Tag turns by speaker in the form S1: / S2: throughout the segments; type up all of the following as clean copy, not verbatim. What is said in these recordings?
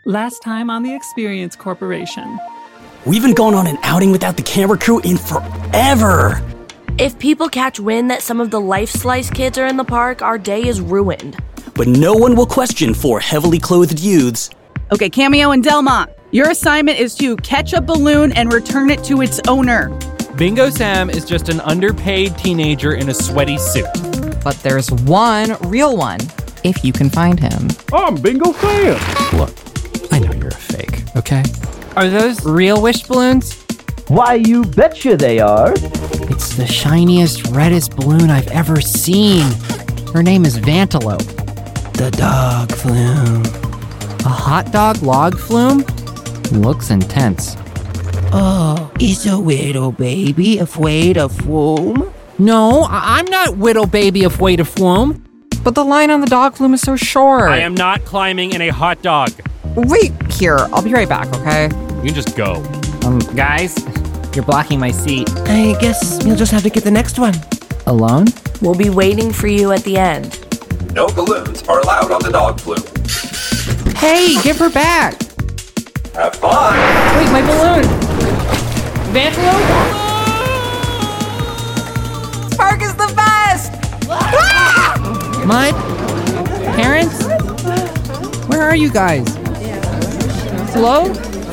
S1: Last time on the Experience Corporation.
S2: We've been going on an outing without the camera crew in forever.
S3: If people catch wind that some of the Life Slice kids are in the park, our day is ruined.
S2: But no one will question four heavily clothed youths.
S4: Okay, Cameo and Delmont, your assignment is to catch a balloon and return it to its owner.
S5: Bingo Sam is just an underpaid teenager in a sweaty suit.
S6: But there's one real one, if you can find him.
S7: I'm Bingo Sam.
S8: Look, I know you're a fake, okay?
S6: Are those real wish balloons?
S7: Why, you betcha they are.
S6: It's the shiniest, reddest balloon I've ever seen. Her name is Vantelope.
S8: The dog flume.
S6: A hot dog log flume? Looks intense.
S8: Oh, is a widow baby afraid of flume?
S6: No, I'm not widow baby afraid of flume. But the line on the dog flume is so short.
S5: I am not climbing in a hot dog.
S6: Wait here, I'll be right back, okay?
S5: You can just go.
S6: Guys, you're blocking my seat.
S8: I guess you'll just have to get the next one.
S6: Alone?
S3: We'll be waiting for you at the end.
S9: No balloons are allowed on the dog flume.
S6: Hey, give her back!
S9: Have fun!
S6: Wait, my balloon! Vantelope? Spark is the best! Mud? Parents? Where are you guys? Hello?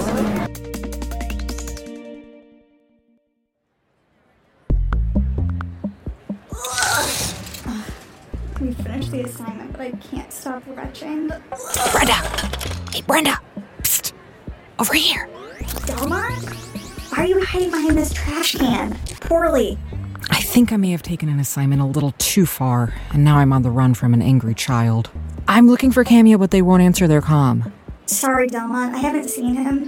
S10: We finished the assignment, but I can't stop retching.
S11: Brenda! Hey, Brenda! Psst! Over here!
S10: Delmont? Why are you hiding behind this trash can? Poorly.
S6: I think I may have taken an assignment a little too far, and now I'm on the run from an angry child. I'm looking for Cameo, but they won't answer their comm.
S10: Sorry, Delmont. I haven't seen him.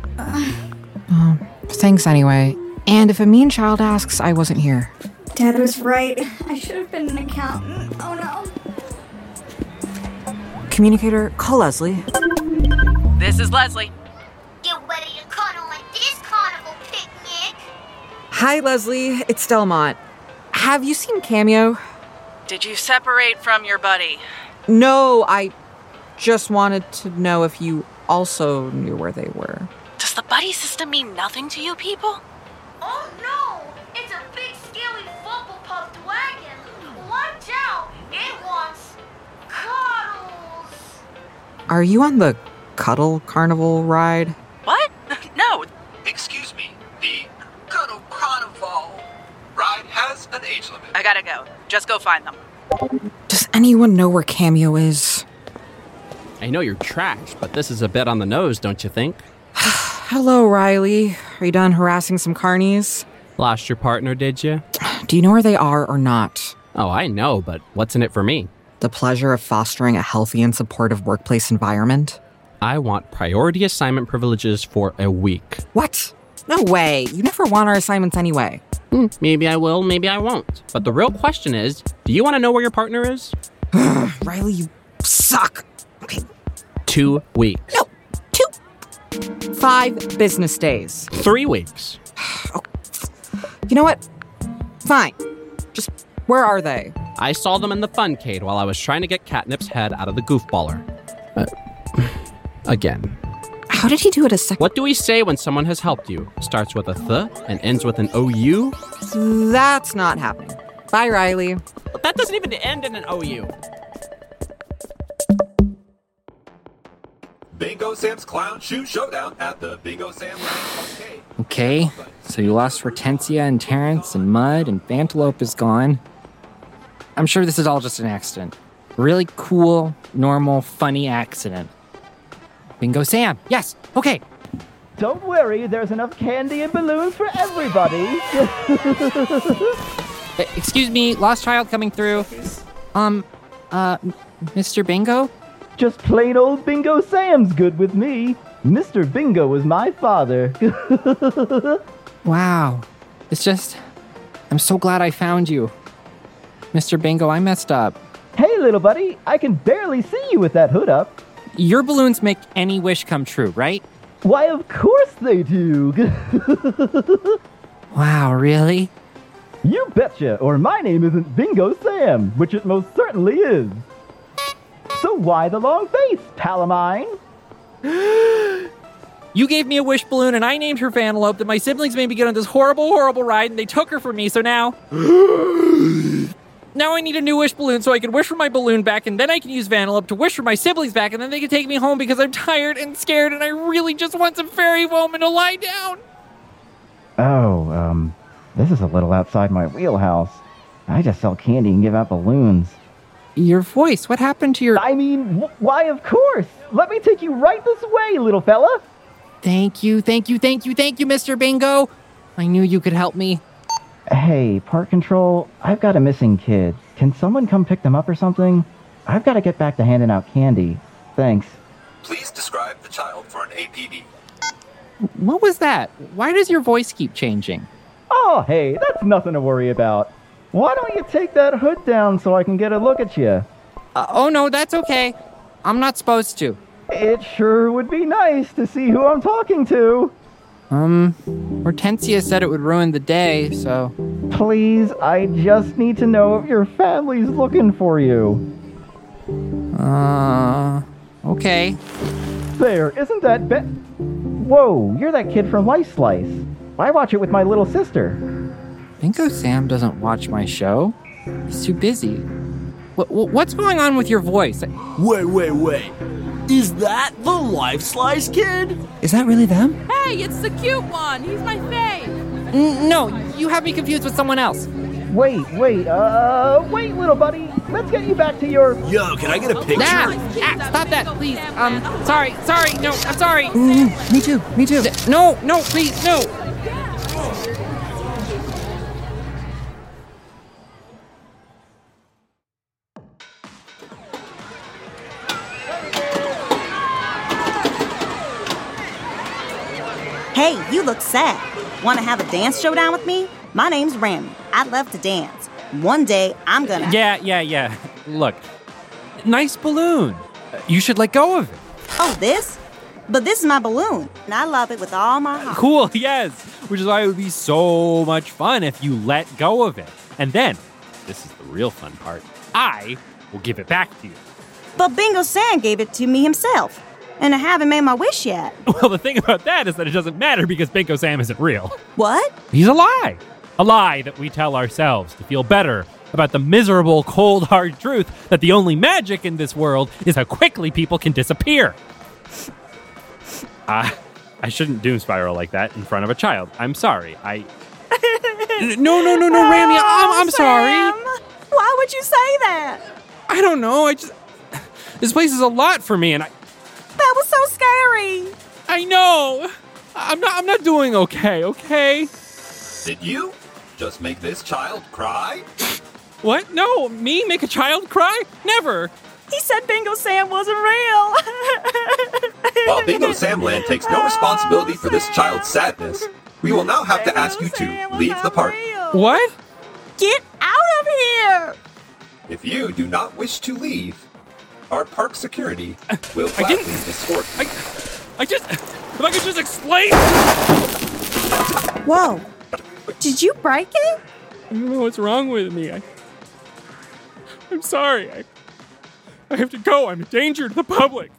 S6: Thanks anyway. And if a mean child asks, I wasn't here.
S10: Dad was right. I should have been an accountant. Oh no.
S6: Communicator, call Leslie.
S4: This is Leslie.
S12: Get ready to cuddle at this carnival picnic.
S6: Hi, Leslie. It's Delmont. Have you seen Cameo?
S4: Did you separate from your buddy?
S6: No, I just wanted to know if you also knew where they were.
S4: Does the buddy system mean nothing to you people?
S12: Oh no! It's a big, scaly, bubble-puffed wagon. Watch out! It wants cuddles.
S6: Are you on the Cuddle Carnival ride?
S4: What? No.
S9: Excuse me, the Cuddle Carnival ride has an age limit.
S4: I gotta go. Just go find them.
S6: Does anyone know where Cameo is?
S13: I know you're trash, but this is a bit on the nose, don't you think?
S6: Hello, Riley. Are you done harassing some carnies?
S13: Lost your partner, did you?
S6: Do you know where they are or not?
S13: Oh, I know, but what's in it for me?
S6: The pleasure of fostering a healthy and supportive workplace environment.
S13: I want priority assignment privileges for a week.
S6: What? No way. You never want our assignments anyway.
S13: Maybe I will, maybe I won't. But the real question is, do you want to know where your partner is?
S6: Riley, you suck. Okay.
S13: 2 weeks.
S6: No, 5 business days.
S13: 3 weeks.
S6: Oh. You know what? Fine. Just, where are they?
S13: I saw them in the funcade while I was trying to get Catnip's head out of the goofballer. Again.
S6: How did he do it a second?
S13: What do we say when someone has helped you? Starts with a th and ends with an OU?
S6: That's not happening. Bye, Riley.
S13: That doesn't even end in an OU.
S9: Bingo Sam's Clown Shoe Showdown at the Bingo Sam Arcade.
S14: Okay, so you lost Hortensia and Terrence and Mud and Vantelope is gone. I'm sure this is all just an accident. Really cool, normal, funny accident. Bingo Sam, yes, okay.
S7: Don't worry, there's enough candy and balloons for everybody.
S14: Excuse me, lost child coming through. Mr. Bingo?
S7: Just plain old Bingo Sam's good with me. Mr. Bingo was my father.
S14: Wow. It's just, I'm so glad I found you. Mr. Bingo, I messed up.
S7: Hey, little buddy, I can barely see you with that hood up.
S14: Your balloons make any wish come true, right?
S7: Why, of course they do.
S14: Wow, really?
S7: You betcha, or my name isn't Bingo Sam, which it most certainly is. So why the long face, pal of mine?
S5: You gave me a wish balloon and I named her Vanellope, that my siblings made me get on this horrible, horrible ride and they took her from me, so now... Now I need a new wish balloon so I can wish for my balloon back, and then I can use Vanellope to wish for my siblings back, and then they can take me home because I'm tired and scared and I really just want some fairy foam and to lie down.
S7: Oh, this is a little outside my wheelhouse. I just sell candy and give out balloons.
S14: Your voice, what happened to your...
S7: I mean, why, of course. Let me take you right this way, little fella.
S14: Thank you, Mr. Bingo. I knew you could help me.
S7: Hey, Park Control, I've got a missing kid. Can someone come pick them up or something? I've got to get back to handing out candy. Thanks.
S9: Please describe the child for an APB.
S14: What was that? Why does your voice keep changing?
S7: Oh, hey, that's nothing to worry about. Why don't you take that hood down so I can get a look at you?
S14: Oh, no, that's okay. I'm not supposed to.
S7: It sure would be nice to see who I'm talking to.
S14: Hortensia said it would ruin the day, so...
S7: Please, I just need to know if your family's looking for you.
S14: Okay.
S7: There, isn't that Whoa, you're that kid from Life Slice. I watch it with my little sister.
S14: Bingo Sam doesn't watch my show. He's too busy. What's going on with your voice?
S2: Wait. Is that the Life Slice kid?
S8: Is that really them?
S4: Hey, it's the cute one. He's my fave.
S14: No, you have me confused with someone else.
S7: Wait, little buddy. Let's get you back to your...
S2: Yo, can I get a picture?
S14: Stop that, please. Sorry, no, I'm sorry.
S8: Me too.
S14: No, please, no.
S15: Hey, you look sad. Want to have a dance showdown with me? My name's Rami. I love to dance. One day, I'm gonna...
S5: Yeah. Look, nice balloon. You should let go of it.
S15: Oh, this? But this is my balloon, and I love it with all my heart.
S5: Cool, yes. Which is why it would be so much fun if you let go of it. And then, this is the real fun part, I will give it back to you.
S15: But Bingo Sam gave it to me himself. And I haven't made my wish yet.
S5: Well, the thing about that is that it doesn't matter because Bingo Sam isn't real.
S15: What?
S5: He's a lie. A lie that we tell ourselves to feel better about the miserable, cold, hard truth that the only magic in this world is how quickly people can disappear. I shouldn't doom spiral like that in front of a child. I'm sorry. No, Rami, I'm sorry.
S15: Why would you say that?
S5: I don't know. This place is a lot for me, and
S15: That was so scary.
S5: I know. I'm not doing okay?
S9: Did you just make this child cry?
S5: What? No, me make a child cry? Never.
S15: He said Bingo Sam wasn't real.
S9: While Bingo Samland takes no responsibility for this child's sadness, we will now have to ask you to leave the park.
S5: What?
S15: Get out of here!
S9: If you do not wish to leave, our park security will gladly escort you.
S5: If I could just explain.
S15: Whoa. Did you break it?
S5: I don't know what's wrong with me. I'm sorry. I have to go. I'm a danger to the public.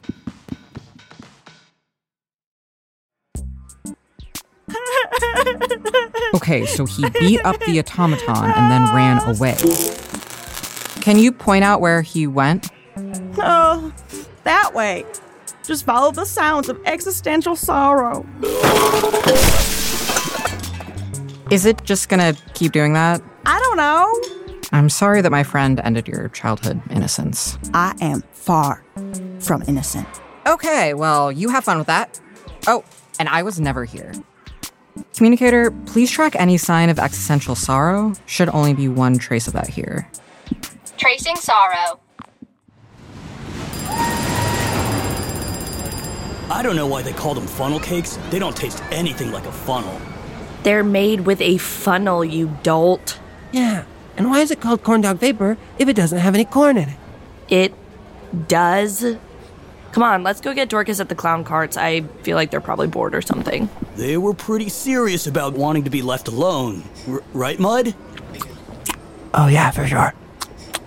S6: Okay, so he beat up the automaton and then ran away. Can you point out where he went?
S15: Oh, that way. Just follow the sounds of existential sorrow.
S6: Is it just gonna keep doing that?
S15: I don't know.
S6: I'm sorry that my friend ended your childhood innocence.
S15: I am far from innocent.
S6: Okay, well, you have fun with that. Oh, and I was never here. Communicator, please track any sign of existential sorrow. Should only be one trace of that here.
S16: Tracing sorrow.
S2: I don't know why they call them funnel cakes. They don't taste anything like a funnel.
S3: They're made with a funnel, you dolt.
S8: Yeah, and why is it called corn dog vapor if it doesn't have any corn in it?
S3: It does. Come on, let's go get Dorcas at the clown carts. I feel like they're probably bored or something.
S2: They were pretty serious about wanting to be left alone. Right, Mud?
S8: Oh yeah, for sure.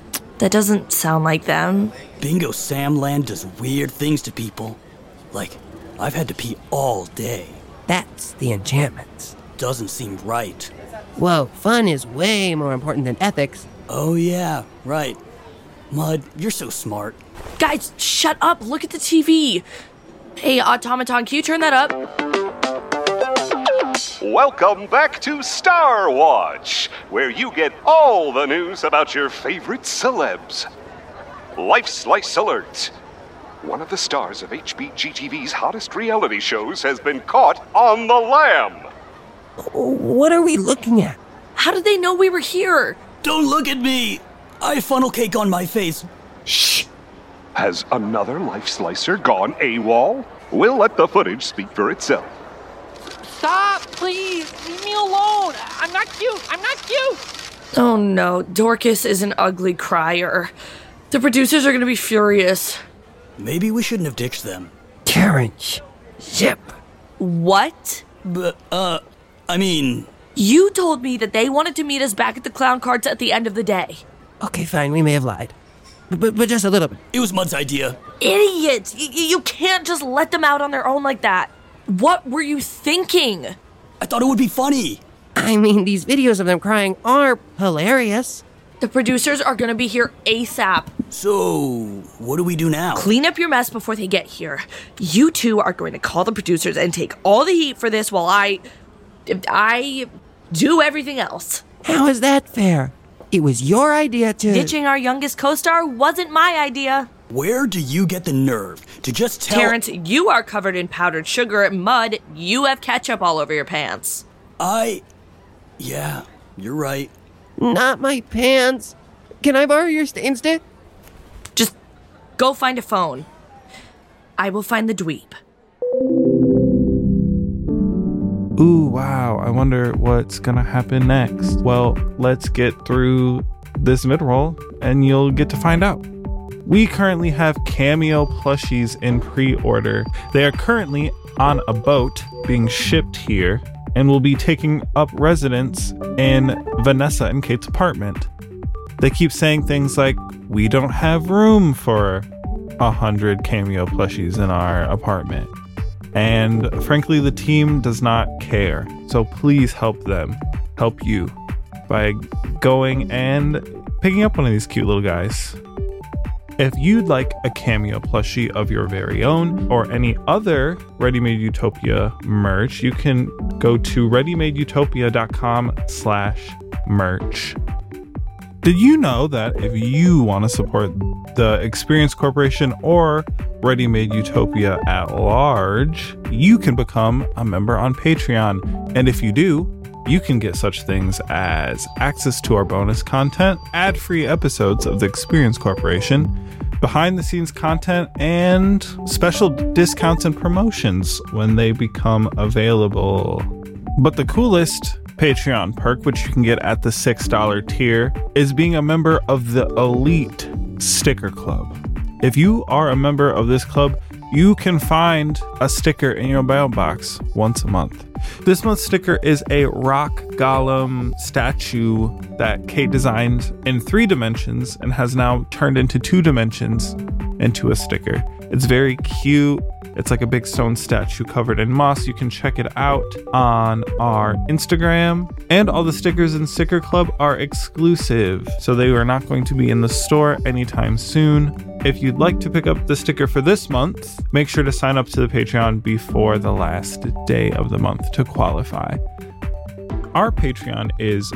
S3: That doesn't sound like them.
S2: Bingo Samland does weird things to people. Like I've had to pee all day.
S11: That's the enchantments.
S2: Doesn't seem right.
S11: Whoa, fun is way more important than ethics.
S2: Oh yeah, right. Mud, you're so smart.
S3: Guys, shut up. Look at the TV. Hey, Automaton, can you turn that up?
S17: Welcome back to Star Watch, where you get all the news about your favorite celebs. Life Slice Alert. One of the stars of HBGTV's hottest reality shows has been caught on the lam.
S11: What are we looking at?
S3: How did they know we were here?
S2: Don't look at me! I have funnel cake on my face.
S17: Shh! Has another Life Slicer gone AWOL? We'll let the footage speak for itself.
S18: Stop, please! Leave me alone! I'm not cute! I'm not cute!
S3: Oh no, Dorcas is an ugly crier. The producers are gonna be furious.
S2: Maybe we shouldn't have ditched them.
S11: Terrence, zip.
S3: What?
S2: But, I mean...
S3: You told me that they wanted to meet us back at the clown carts at the end of the day.
S11: Okay, fine, we may have lied. But just a little bit.
S2: It was Mud's idea.
S3: Idiot! You can't just let them out on their own like that. What were you thinking?
S2: I thought it would be funny.
S11: I mean, these videos of them crying are hilarious.
S3: The producers are gonna be here ASAP.
S2: So, what do we do now?
S3: Clean up your mess before they get here. You two are going to call the producers and take all the heat for this while I do everything else.
S11: How is that fair? It was your idea to...
S3: Ditching our youngest co-star wasn't my idea.
S2: Where do you get the nerve to just tell...
S3: Terrence, you are covered in powdered sugar. Mud, you have ketchup all over your pants.
S2: Yeah, you're right.
S11: Not my pants. Can I borrow your stain stick?
S3: Just go find a phone. I will find the dweeb.
S19: Ooh, wow, I wonder what's gonna happen next. Well, let's get through this mid-roll and you'll get to find out. We currently have Cameo plushies in pre-order. They are currently on a boat being shipped here and will be taking up residence in Vanessa and Kate's apartment. They keep saying things like, we don't have room for 100 Cameo plushies in our apartment. And frankly, the team does not care. So please help them help you by going and picking up one of these cute little guys. If you'd like a Cameo plushie of your very own or any other Ready Made Utopia merch, you can go to readymadeutopia.com/merch. Did you know that if you want to support the Experience Corporation or Ready Made Utopia at large, you can become a member on Patreon. And if you do, you can get such things as access to our bonus content, ad-free episodes of the Experience Corporation, behind-the-scenes content, and special discounts and promotions when they become available. But the coolest Patreon perk, which you can get at the $6 tier, is being a member of the Elite Sticker Club. If you are a member of this club, you can find a sticker in your mailbox once a month. This month's sticker is a rock golem statue that Kate designed in 3 dimensions and has now turned into 2 dimensions into a sticker. It's very cute. It's like a big stone statue covered in moss. You can check it out on our Instagram. And all the stickers in Sticker Club are exclusive, so they are not going to be in the store anytime soon. If you'd like to pick up the sticker for this month, make sure to sign up to the Patreon before the last day of the month to qualify. Our Patreon is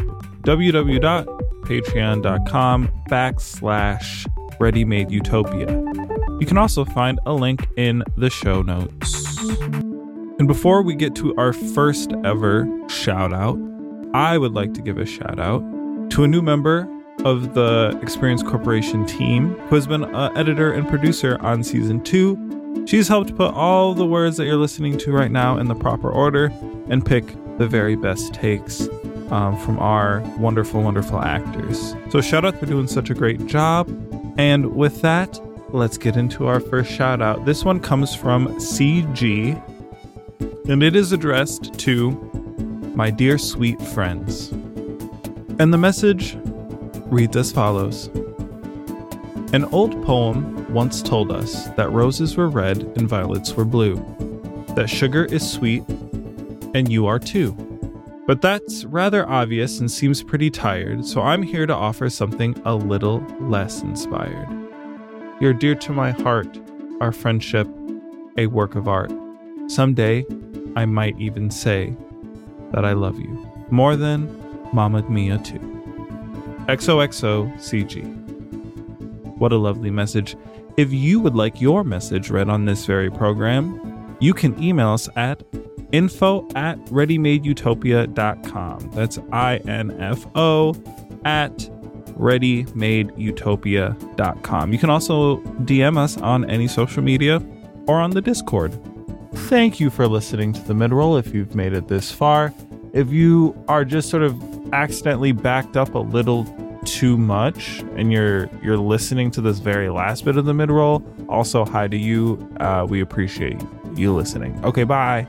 S19: www.patreon.com/ReadyMadeUtopia. You can also find a link in the show notes. And before we get to our first ever shout out, I would like to give a shout out to a new member of the Experience Corporation team who has been an editor and producer on season 2. She's helped put all the words that you're listening to right now in the proper order and pick the very best takes from our wonderful, wonderful actors. So shout out for doing such a great job. And with that, let's get into our first shout out. This one comes from CG, and it is addressed to my dear sweet friends. And the message reads as follows. An old poem once told us that roses were red and violets were blue. that sugar is sweet, and you are too. But that's rather obvious and seems pretty tired, so I'm here to offer something a little less inspired. You're dear to my heart, our friendship, a work of art. Someday, I might even say that I love you more than Mamma Mia too. XOXO CG. What a lovely message. If you would like your message read on this very program, you can email us at info@readymadeutopia.com. That's info@readymadeutopia.com. You can also DM us on any social media or on the Discord. Thank you for listening to the midroll if you've made it this far. If you are just sort of accidentally backed up a little too much and you're listening to this very last bit of the midroll, also hi to you. We appreciate you listening. Okay, bye.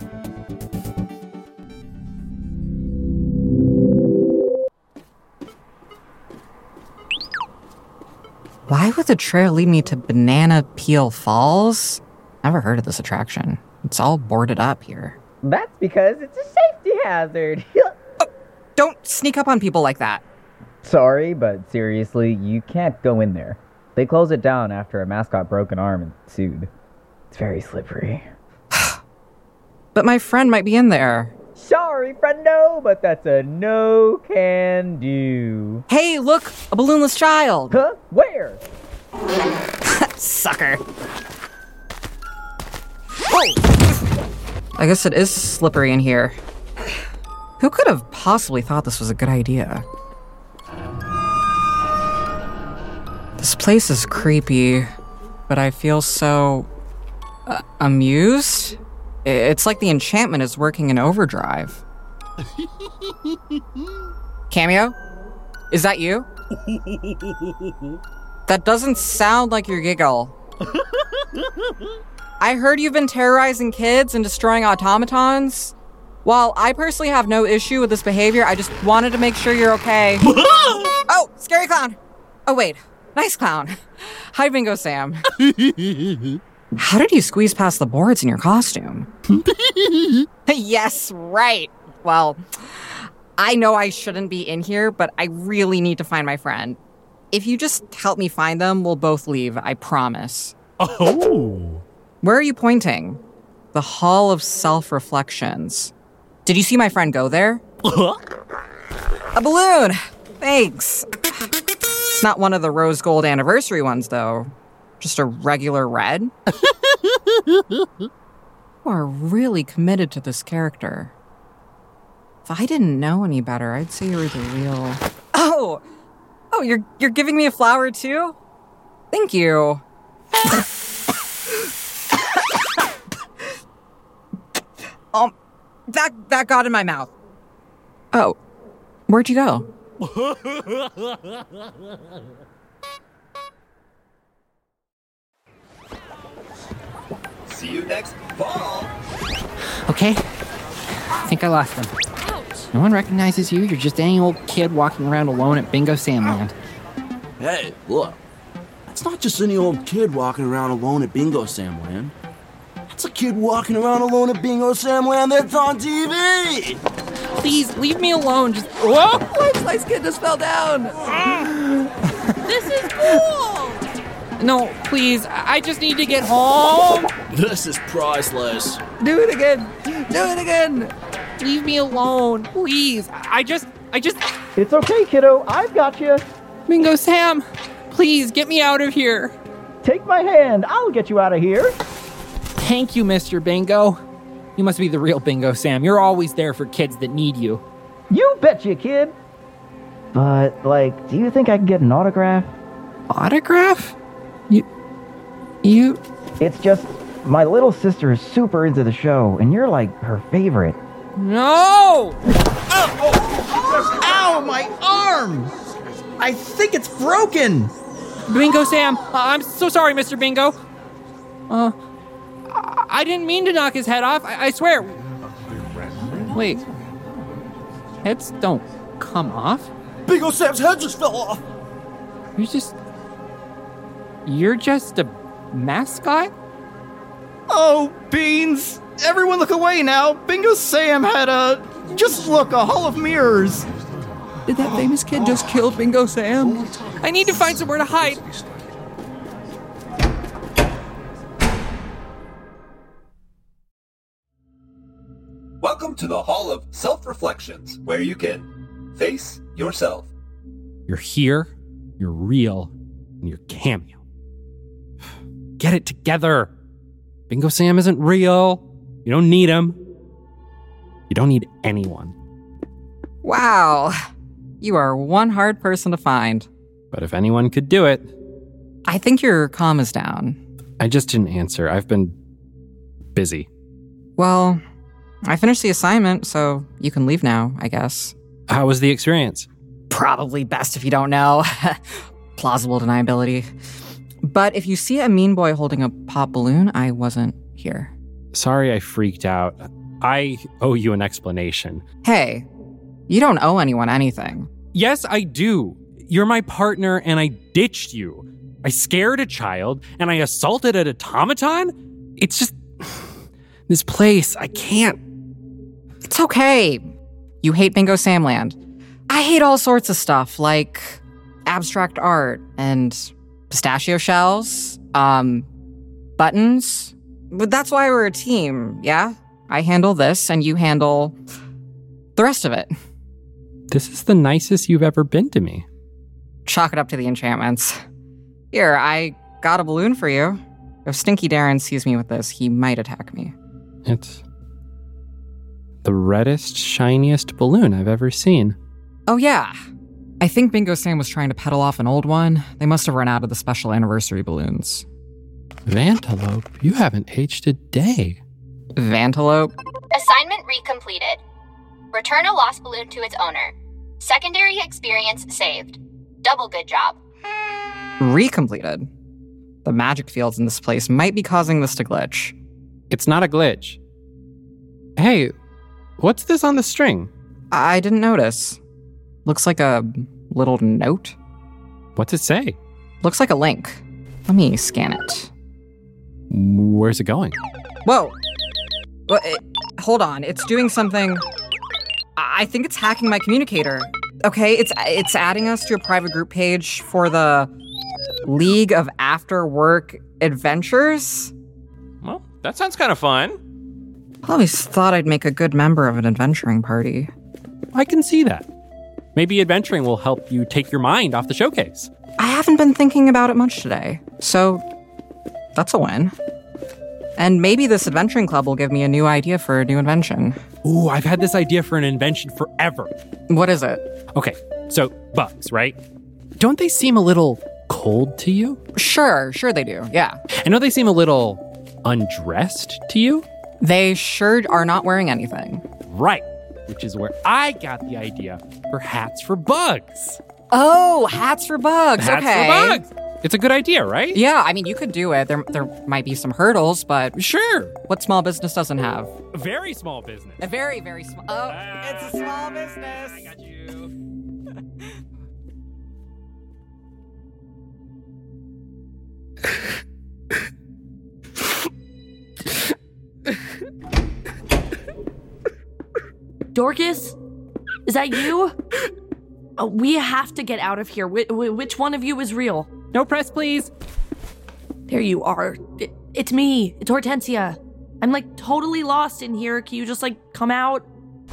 S6: Why would the trail lead me to Banana Peel Falls? Never heard of this attraction. It's all boarded up here.
S20: That's because it's a safety hazard.
S6: Oh, don't sneak up on people like that.
S20: Sorry, but seriously, you can't go in there. They closed it down after a mascot broke an arm and sued. It's very slippery.
S6: But my friend might be in there.
S20: Sorry, friendo, but that's a no can do.
S6: Hey, look! A balloonless child!
S20: Huh? Where?
S6: Sucker. Whoa! I guess it is slippery in here. Who could have possibly thought this was a good idea? This place is creepy, but I feel so... amused? It's like the enchantment is working in overdrive. Cameo? Is that you? That doesn't sound like your giggle. I heard you've been terrorizing kids and destroying automatons. While I personally have no issue with this behavior, I just wanted to make sure you're okay. Oh, scary clown. Oh, wait. Nice clown. Hi, Bingo Sam. How did you squeeze past the boards in your costume? Yes, right. Well, I know I shouldn't be in here, but I really need to find my friend. If you just help me find them, we'll both leave, I promise.
S19: Oh.
S6: Where are you pointing? The Hall of Self-Reflections. Did you see my friend go there? A balloon! Thanks. It's not one of the rose gold anniversary ones, though. Just a regular red? You are really committed to this character. If I didn't know any better, I'd say you were the real... Oh, you're giving me a flower too? Thank you. That got in my mouth. Oh, where'd you go?
S9: See you next fall.
S14: Okay. I think I lost them. No one recognizes you. You're just any old kid walking around alone at Bingo Samland.
S2: Hey, look. That's not just any old kid walking around alone at Bingo Samland. That's a kid walking around alone at Bingo Samland that's on TV!
S14: Please, leave me alone. Just... Whoa!
S6: Life Slice Kid just fell down.
S11: This is cool!
S14: No, please. I just need to get home.
S2: This is priceless.
S6: Do it again. Do it again.
S14: Leave me alone, please. I just...
S20: It's okay, kiddo. I've got you.
S14: Bingo Sam, please get me out of here.
S20: Take my hand. I'll get you out of here.
S14: Thank you, Mr. Bingo. You must be the real Bingo Sam. You're always there for kids that need you.
S20: You betcha, kid. But, do you think I can get an autograph?
S14: Autograph? You...
S7: It's just, my little sister is super into the show, and you're her favorite.
S14: No!
S21: Ow, my arm! I think it's broken!
S14: Bingo Sam, I'm so sorry, Mr. Bingo. I didn't mean to knock his head off, I swear. Wait. Heads don't come off?
S2: Bingo Sam's head just fell off!
S14: You're just a mascot?
S21: Oh, Beans! Everyone look away now. Bingo Sam had just look, a hall of mirrors.
S6: Did that famous kid just kill Bingo Sam? I need to find somewhere to hide.
S9: Welcome to the Hall of Self-Reflections, where you can face yourself.
S5: You're here, you're real, and you're Cameo. Get it together. Bingo Sam isn't real. You don't need him. You don't need anyone.
S6: Wow. You are one hard person to find.
S5: But if anyone could do it...
S6: I think your comm is down.
S5: I just didn't answer. I've been busy.
S6: Well, I finished the assignment, so you can leave now, I guess.
S5: How was the experience?
S6: Probably best if you don't know. Plausible deniability. But if you see a mean boy holding a pop balloon, I wasn't here.
S5: Sorry I freaked out. I owe you an explanation.
S6: Hey, you don't owe anyone anything.
S5: Yes, I do. You're my partner and I ditched you. I scared a child and I assaulted an automaton? It's just... this place, I can't...
S6: It's okay. You hate Bingo Samland. I hate all sorts of stuff, like abstract art and pistachio shells, buttons. But that's why we're a team, yeah? I handle this and you handle the rest of it.
S5: This is the nicest you've ever been to me.
S6: Chalk it up to the enchantments. Here, I got a balloon for you. If Stinky Darren sees me with this, he might attack me.
S5: It's the reddest, shiniest balloon I've ever seen.
S6: Oh, yeah. I think Bingo Sam was trying to peddle off an old one. They must have run out of the special anniversary balloons.
S5: Vantelope, you haven't aged a day.
S6: Vantelope?
S16: Assignment recompleted. Return a lost balloon to its owner. Secondary experience saved. Double good job.
S6: Recompleted? The magic fields in this place might be causing this to glitch.
S5: It's not a glitch. Hey, what's this on the string?
S6: I didn't notice. Looks like a little note.
S5: What's it say?
S6: Looks like a link. Let me scan it.
S5: Where's it going?
S6: Whoa. Hold on. It's doing something. I think it's hacking my communicator. Okay, it's adding us to a private group page for the League of After Work Adventures.
S5: Well, that sounds kind of fun.
S6: I always thought I'd make a good member of an adventuring party.
S5: I can see that. Maybe adventuring will help you take your mind off the showcase.
S6: I haven't been thinking about it much today, so that's a win. And maybe this adventuring club will give me a new idea for a new invention.
S5: Ooh, I've had this idea for an invention forever.
S6: What is it?
S5: Okay, so bugs, right? Don't they seem a little cold to you?
S6: Sure they do, yeah.
S5: I know they seem a little undressed to you.
S6: They sure are not wearing anything.
S5: Right, which is where I got the idea for hats for bugs.
S6: Oh, hats for bugs,
S5: hats
S6: okay.
S5: for bugs. It's a good idea, right?
S6: Yeah, I mean, you could do it. There might be some hurdles, but...
S5: Sure.
S6: What small business doesn't have?
S5: A very small business.
S6: A very, very small... Oh, it's a small business.
S5: I got you.
S3: Dorcas? Is that you? We have to get out of here. Which one of you is real?
S5: No press, please.
S3: There you are. It's me. It's Hortensia. I'm totally lost in here. Can you just come out?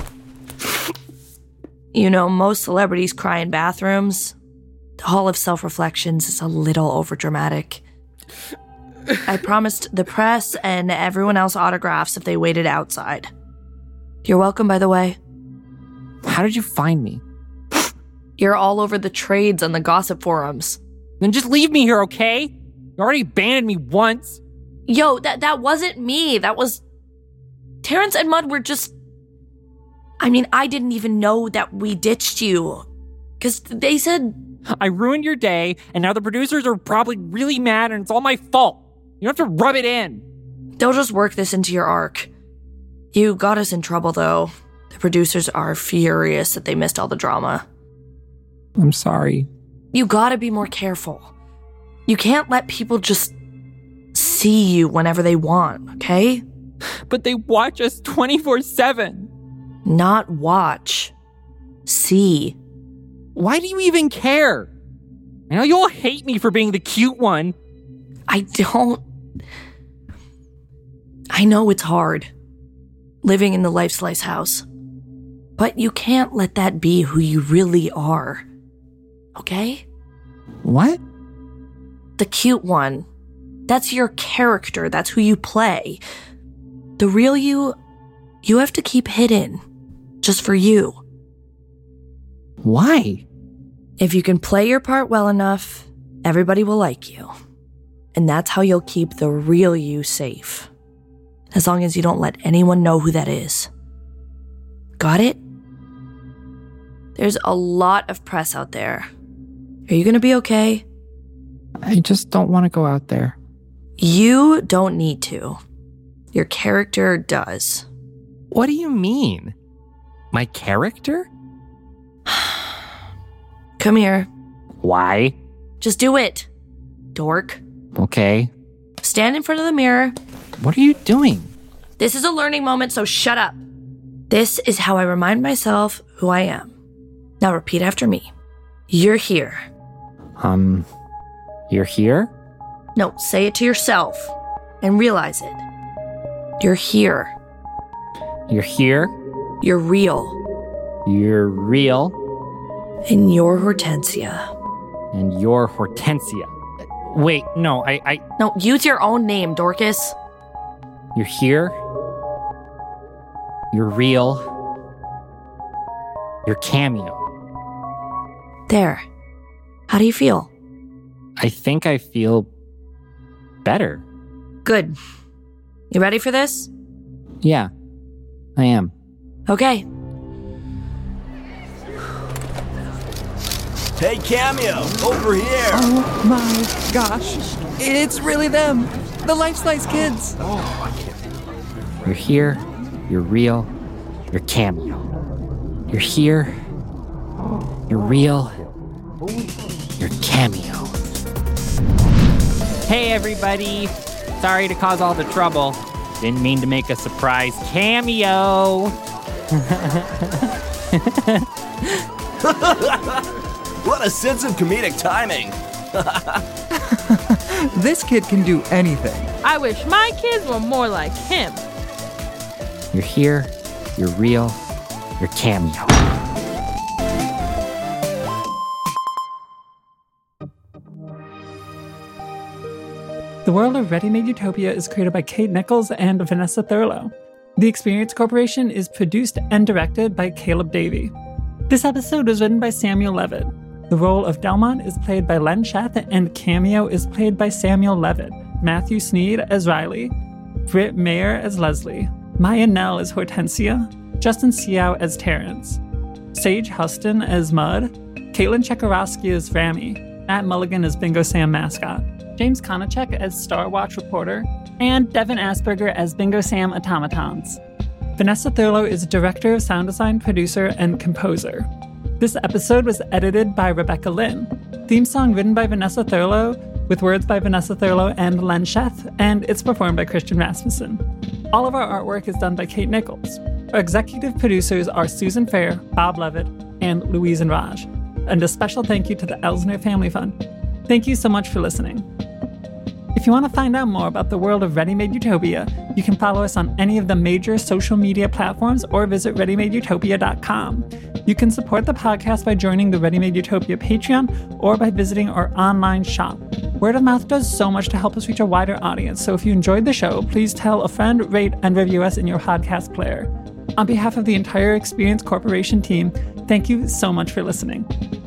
S3: You know, most celebrities cry in bathrooms. The Hall of Self-Reflections is a little overdramatic. I promised the press and everyone else autographs if they waited outside. You're welcome, by the way.
S5: How did you find me?
S3: You're all over the trades and the gossip forums.
S5: Then just leave me here, okay? You already abandoned me once.
S3: Yo, that wasn't me. That was... Terrence and Mud were just... I mean, I didn't even know that we ditched you. Because they said...
S5: I ruined your day, and now the producers are probably really mad, and it's all my fault. You don't have to rub it in.
S3: They'll just work this into your arc. You got us in trouble, though. The producers are furious that they missed all the drama.
S5: I'm sorry.
S3: You gotta be more careful. You can't let people just see you whenever they want, okay?
S14: But they watch us 24/7.
S3: Not watch. See.
S14: Why do you even care? I know you'll hate me for being the cute one.
S3: I don't. I know it's hard, living in the Life Slice house. But you can't let that be who you really are. Okay?
S14: What?
S3: The cute one. That's your character. That's who you play. The real you have to keep hidden. Just for you.
S14: Why?
S3: If you can play your part well enough, everybody will like you. And that's how you'll keep the real you safe. As long as you don't let anyone know who that is. Got it? There's a lot of press out there. Are you gonna be okay?
S14: I just don't want to go out there.
S3: You don't need to. Your character does.
S14: What do you mean? My character?
S3: Come here.
S14: Why?
S3: Just do it, dork.
S14: Okay.
S3: Stand in front of the mirror.
S14: What are you doing?
S3: This is a learning moment, so shut up. This is how I remind myself who I am. Now repeat after me. You're here.
S14: You're here?
S3: No, say it to yourself and realize it. You're here.
S14: You're here?
S3: You're real.
S14: You're real?
S3: And you're Hortensia.
S14: And you're Hortensia. Wait, no,
S3: No, use your own name, Dorcas.
S14: You're here? You're real? You're Cameo.
S3: There. How do you feel?
S14: I think I feel better.
S3: Good. You ready for this?
S14: Yeah, I am.
S3: Okay.
S2: Hey, Cameo, over here.
S1: Oh my gosh. It's really them. The Life Slice kids.
S2: Oh, I can't.
S14: You're here. You're real. You're Cameo. You're here. You're real. You're Cameo. Hey, everybody. Sorry to cause all the trouble. Didn't mean to make a surprise cameo.
S2: What a sense of comedic timing.
S1: This kid can do anything.
S22: I wish my kids were more like him.
S14: You're here. You're real. You're Cameo.
S23: The world of Ready-Made Utopia is created by Kate Nichols and Vanessa Thurlow. The Experience Corporation is produced and directed by Caleb Davey. This episode was written by Samuel Levitt. The role of Delmont is played by Len Sheth, and Cameo is played by Samuel Levitt, Matthew Sneed as Riley, Britt Mayer as Leslie, Maya Nell as Hortensia, Justin Seow as Terrence, Sage Huston as Mud, Caitlin Chekarowski as Rami, Matt Mulligan as Bingo Sam Mascot, James Konachek as Star Watch Reporter, and Devin Asperger as Bingo Sam Automatons. Vanessa Thurlow is Director of Sound Design, Producer, and Composer. This episode was edited by Rebecca Lynn. Theme song written by Vanessa Thurlow, with words by Vanessa Thurlow and Len Sheth, and it's performed by Christian Rasmussen. All of our artwork is done by Kate Nichols. Our executive producers are Susan Fair, Bob Levitt, and Louise and Raj. And a special thank you to the Elsner Family Fund. Thank you so much for listening. If you want to find out more about the world of Ready-Made Utopia, you can follow us on any of the major social media platforms or visit ReadyMadeUtopia.com. You can support the podcast by joining the Ready-Made Utopia Patreon or by visiting our online shop. Word of mouth does so much to help us reach a wider audience, so if you enjoyed the show, please tell a friend, rate, and review us in your podcast player. On behalf of the entire Experience Corporation team, thank you so much for listening.